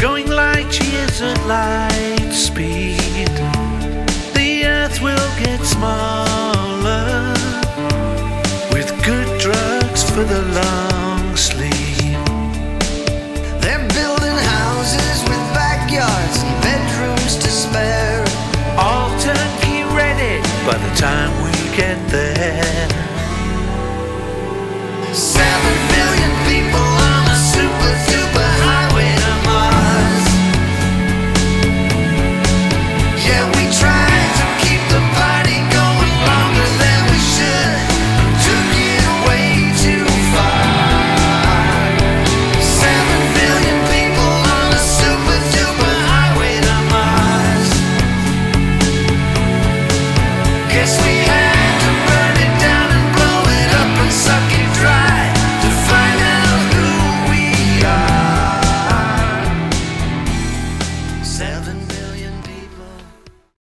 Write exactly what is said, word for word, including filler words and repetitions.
going light years at light speed. The earth will get smaller with good drugs for the long sleep. They're building houses with backyards and bedrooms to spare, all turnkey ready by the time we get there.